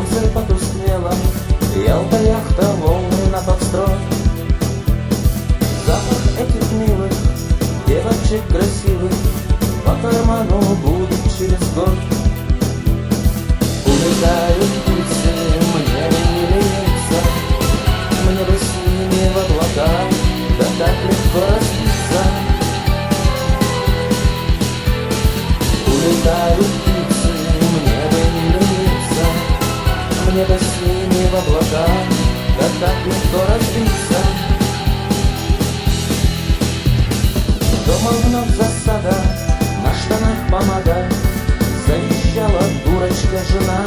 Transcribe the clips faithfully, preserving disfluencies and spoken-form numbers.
солнце потускнело, Ялта-яхта, волны на подстрой. Запах этих милых девочек красивых по карману будет через год. Улетают птицы, мне бы не лениться, мне бы с ними в облака, да так легко разбиться. Улетают птицы, мне бы не лениться, мне бы с ними в облака, да так легко разбиться. Дома вновь засада, на штанах помада, завещала дурочка жена.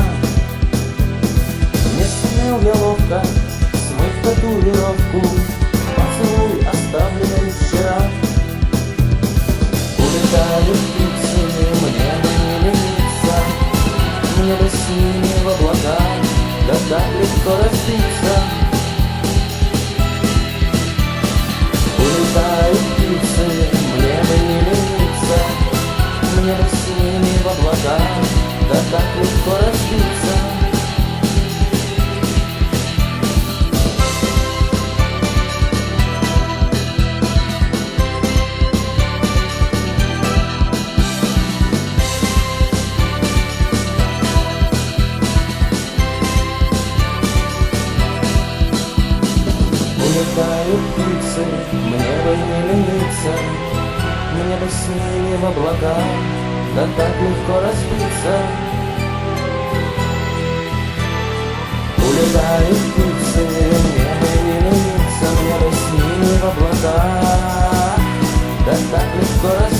Не сумел я ловко смыть татуировку, поцелуй, оставленный вчера. Улетают птицы, мне бы не лениться, мне бы с ними в облака, да так легко разбиться. Улетают птицы, мне бы не лениться, мне бы с ними в облака, да так легко разбиться. Улетают птицы, мне бы не лениться, мне бы с ними в облака, да так легко разбиться. Улетают птицы, мне бы не лениться, мне бы с ними в облака, да так легко разбиться.